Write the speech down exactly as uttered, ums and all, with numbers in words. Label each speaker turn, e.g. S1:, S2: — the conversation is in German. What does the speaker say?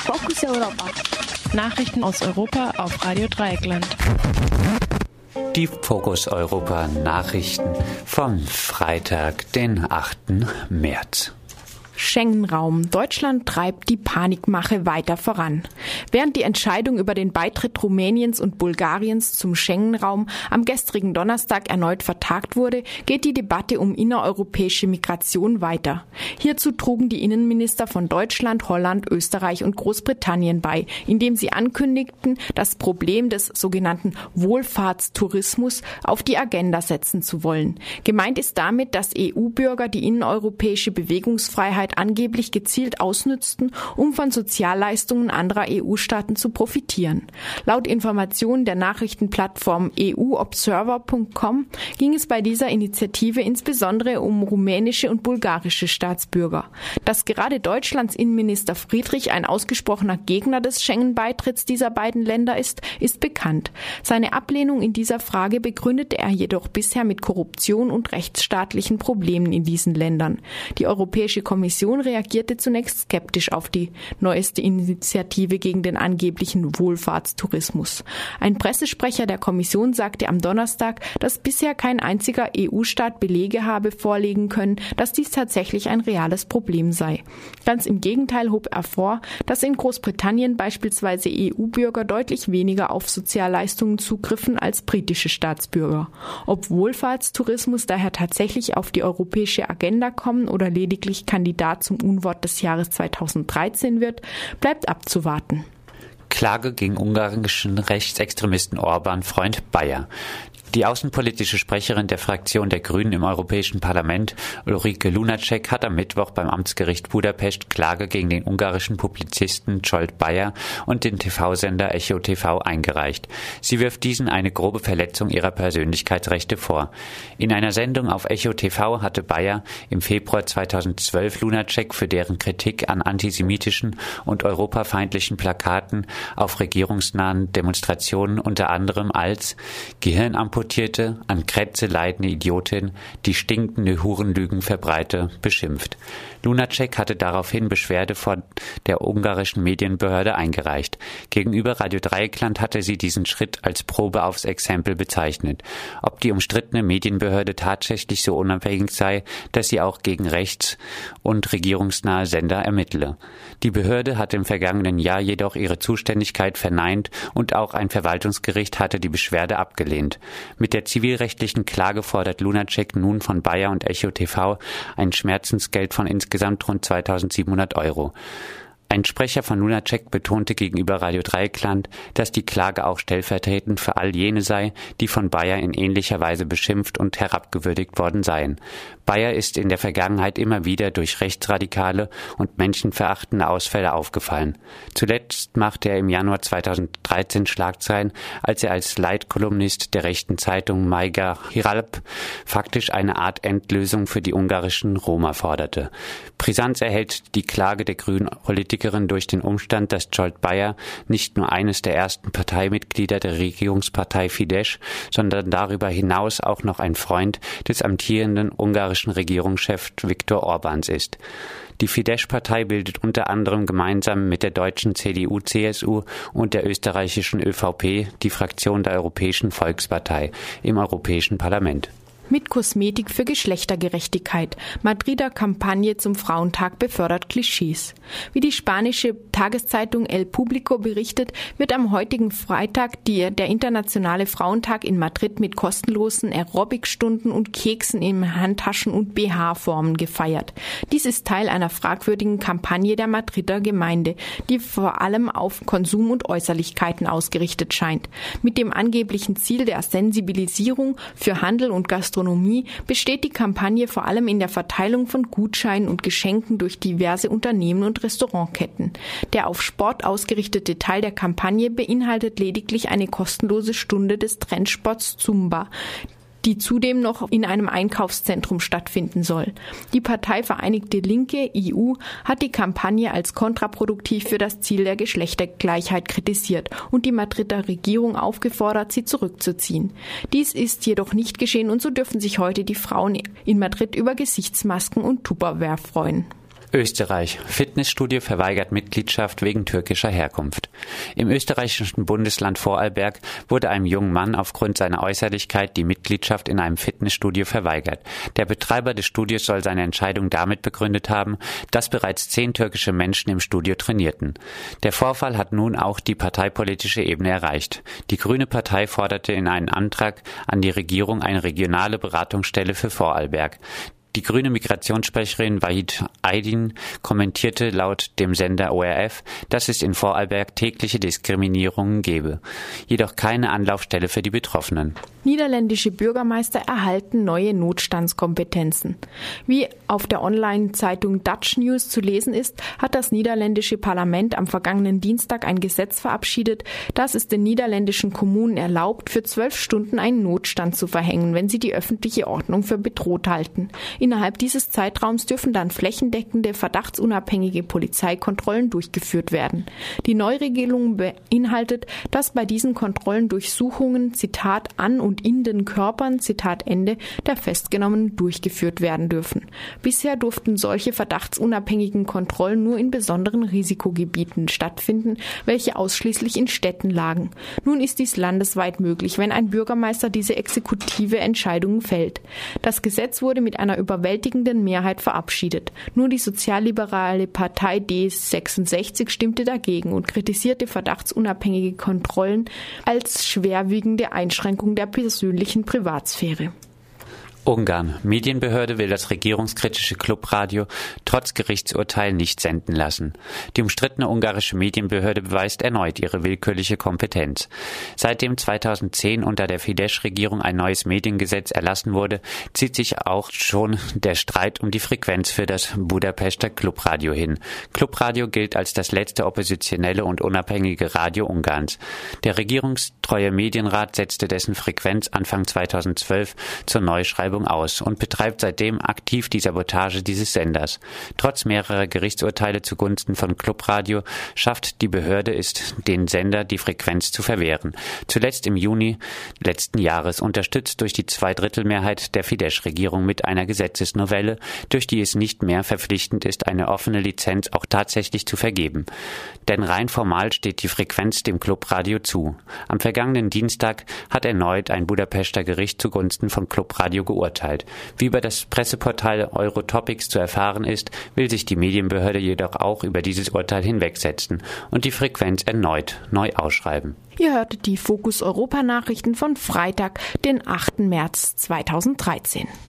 S1: Fokus Europa.
S2: Nachrichten aus Europa auf Radio Dreieckland.
S3: Die Fokus Europa Nachrichten vom Freitag, den achten März.
S4: Schengen-Raum. Deutschland treibt die Panikmache weiter voran. Während die Entscheidung über den Beitritt Rumäniens und Bulgariens zum Schengen-Raum am gestrigen Donnerstag erneut vertagt wurde, geht die Debatte um innereuropäische Migration weiter. Hierzu trugen die Innenminister von Deutschland, Holland, Österreich und Großbritannien bei, indem sie ankündigten, das Problem des sogenannten Wohlfahrtstourismus auf die Agenda setzen zu wollen. Gemeint ist damit, dass E U-Bürger die innereuropäische Bewegungsfreiheit angeblich gezielt ausnützten, um von Sozialleistungen anderer E U-Staaten zu profitieren. Laut Informationen der Nachrichtenplattform E U Observer Punkt com ging es bei dieser Initiative insbesondere um rumänische und bulgarische Staatsbürger. Dass gerade Deutschlands Innenminister Friedrich ein ausgesprochener Gegner des Schengen-Beitritts dieser beiden Länder ist, ist bekannt. Seine Ablehnung in dieser Frage begründete er jedoch bisher mit Korruption und rechtsstaatlichen Problemen in diesen Ländern. Die Europäische Kommission reagierte zunächst skeptisch auf die neueste Initiative gegen den angeblichen Wohlfahrtstourismus. Ein Pressesprecher der Kommission sagte am Donnerstag, dass bisher kein einziger E U-Staat Belege habe vorlegen können, dass dies tatsächlich ein reales Problem sei. Ganz im Gegenteil hob er vor, dass in Großbritannien beispielsweise E U-Bürger deutlich weniger auf Sozialleistungen zugriffen als britische Staatsbürger. Ob Wohlfahrtstourismus daher tatsächlich auf die europäische Agenda kommen oder lediglich Kandidat zum Unwort des Jahres zweitausenddreizehn wird, bleibt abzuwarten.
S3: Klage gegen ungarischen Rechtsextremisten Orbán, Freund Bayer. Die außenpolitische Sprecherin der Fraktion der Grünen im Europäischen Parlament, Ulrike Lunacek, hat am Mittwoch beim Amtsgericht Budapest Klage gegen den ungarischen Publizisten Zsolt Bayer und den T V-Sender Echo T V eingereicht. Sie wirft diesen eine grobe Verletzung ihrer Persönlichkeitsrechte vor. In einer Sendung auf Echo T V hatte Bayer im Februar zweitausendzwölf Lunacek für deren Kritik an antisemitischen und europafeindlichen Plakaten auf regierungsnahen Demonstrationen unter anderem als Gehirnamputierte, an Krätze leidende Idiotin, die stinkende Hurenlügen verbreite, beschimpft. Lunacek hatte daraufhin Beschwerde vor der ungarischen Medienbehörde eingereicht. Gegenüber Radio Dreieckland hatte sie diesen Schritt als Probe aufs Exempel bezeichnet. Ob die umstrittene Medienbehörde tatsächlich so unabhängig sei, dass sie auch gegen rechts- und regierungsnahe Sender ermittle. Die Behörde hatte im vergangenen Jahr jedoch ihre Zuständigkeit verneint und auch ein Verwaltungsgericht hatte die Beschwerde abgelehnt. Mit der zivilrechtlichen Klage fordert Lunacek nun von Bayer und Echo T V ein Schmerzensgeld von insgesamt rund zweitausendsiebenhundert Euro. Ein Sprecher von Lunacek betonte gegenüber Radio Dreieckland, dass die Klage auch stellvertretend für all jene sei, die von Bayer in ähnlicher Weise beschimpft und herabgewürdigt worden seien. Bayer ist in der Vergangenheit immer wieder durch rechtsradikale und menschenverachtende Ausfälle aufgefallen. Zuletzt machte er im Januar zweitausenddreizehn Schlagzeilen, als er als Leitkolumnist der rechten Zeitung Magyar Hírlap faktisch eine Art Endlösung für die ungarischen Roma forderte. Brisanz erhält die Klage der grünen Politikerin durch den Umstand, dass Zsolt Bayer nicht nur eines der ersten Parteimitglieder der Regierungspartei Fidesz, sondern darüber hinaus auch noch ein Freund des amtierenden ungarischen Regierungschefs Viktor Orbáns ist. Die Fidesz-Partei bildet unter anderem gemeinsam mit der deutschen C D U C S U und der österreichischen ÖVP die Fraktion der Europäischen Volkspartei im Europäischen Parlament.
S4: Mit Kosmetik für Geschlechtergerechtigkeit. Madrider Kampagne zum Frauentag befördert Klischees. Wie die spanische Tageszeitung El Público berichtet, wird am heutigen Freitag die, der Internationale Frauentag in Madrid mit kostenlosen Aerobikstunden und Keksen in Handtaschen und B H-Formen gefeiert. Dies ist Teil einer fragwürdigen Kampagne der Madrider Gemeinde, die vor allem auf Konsum und Äußerlichkeiten ausgerichtet scheint. Mit dem angeblichen Ziel der Sensibilisierung für Handel und Gastronomie besteht die Kampagne vor allem in der Verteilung von Gutscheinen und Geschenken durch diverse Unternehmen und Restaurantketten. Der auf Sport ausgerichtete Teil der Kampagne beinhaltet lediglich eine kostenlose Stunde des Trendsports Zumba, die zudem noch in einem Einkaufszentrum stattfinden soll. Die Partei Vereinigte Linke, I U, hat die Kampagne als kontraproduktiv für das Ziel der Geschlechtergleichheit kritisiert und die Madrider Regierung aufgefordert, sie zurückzuziehen. Dies ist jedoch nicht geschehen und so dürfen sich heute die Frauen in Madrid über Gesichtsmasken und Tupperware freuen.
S3: Österreich. Fitnessstudio verweigert Mitgliedschaft wegen türkischer Herkunft. Im österreichischen Bundesland Vorarlberg wurde einem jungen Mann aufgrund seiner Äußerlichkeit die Mitgliedschaft in einem Fitnessstudio verweigert. Der Betreiber des Studios soll seine Entscheidung damit begründet haben, dass bereits zehn türkische Menschen im Studio trainierten. Der Vorfall hat nun auch die parteipolitische Ebene erreicht. Die Grüne Partei forderte in einem Antrag an die Regierung eine regionale Beratungsstelle für Vorarlberg. Die grüne Migrationssprecherin Vahid Aydin kommentierte laut dem Sender O R F, dass es in Vorarlberg tägliche Diskriminierungen gebe, jedoch keine Anlaufstelle für die Betroffenen.
S4: Niederländische Bürgermeister erhalten neue Notstandskompetenzen. Wie auf der Online-Zeitung Dutch News zu lesen ist, hat das niederländische Parlament am vergangenen Dienstag ein Gesetz verabschiedet, das es den niederländischen Kommunen erlaubt, für zwölf Stunden einen Notstand zu verhängen, wenn sie die öffentliche Ordnung für bedroht halten. Innerhalb dieses Zeitraums dürfen dann flächendeckende, verdachtsunabhängige Polizeikontrollen durchgeführt werden. Die Neuregelung beinhaltet, dass bei diesen Kontrollen Durchsuchungen, Zitat, an und in den Körpern, Zitat Ende, der Festgenommenen durchgeführt werden dürfen. Bisher durften solche verdachtsunabhängigen Kontrollen nur in besonderen Risikogebieten stattfinden, welche ausschließlich in Städten lagen. Nun ist dies landesweit möglich, wenn ein Bürgermeister diese exekutive Entscheidungen fällt. Das Gesetz wurde mit einer überwältigenden Mehrheit verabschiedet. Nur die sozialliberale Partei D sechsundsechzig stimmte dagegen und kritisierte verdachtsunabhängige Kontrollen als schwerwiegende Einschränkung der persönlichen Privatsphäre.
S3: Ungarn. Medienbehörde will das regierungskritische Clubradio trotz Gerichtsurteil nicht senden lassen. Die umstrittene ungarische Medienbehörde beweist erneut ihre willkürliche Kompetenz. Seitdem zweitausendzehn unter der Fidesz-Regierung ein neues Mediengesetz erlassen wurde, zieht sich auch schon der Streit um die Frequenz für das Budapester Clubradio hin. Clubradio gilt als das letzte oppositionelle und unabhängige Radio Ungarns. Der regierungstreue Medienrat setzte dessen Frequenz Anfang zweitausendzwölf zur Neuschreibung aus und betreibt seitdem aktiv die Sabotage dieses Senders. Trotz mehrerer Gerichtsurteile zugunsten von Clubradio schafft die Behörde es, den Sender die Frequenz zu verwehren. Zuletzt im Juni letzten Jahres, unterstützt durch die Zweidrittelmehrheit der Fidesz-Regierung mit einer Gesetzesnovelle, durch die es nicht mehr verpflichtend ist, eine offene Lizenz auch tatsächlich zu vergeben. Denn rein formal steht die Frequenz dem Clubradio zu. Am vergangenen Dienstag hat erneut ein Budapester Gericht zugunsten von Clubradio geurteilt. Wie über das Presseportal Eurotopics zu erfahren ist, will sich die Medienbehörde jedoch auch über dieses Urteil hinwegsetzen und die Frequenz erneut neu ausschreiben.
S4: Ihr hörtet die Fokus Europa Nachrichten von Freitag, den achten März zweitausenddreizehn.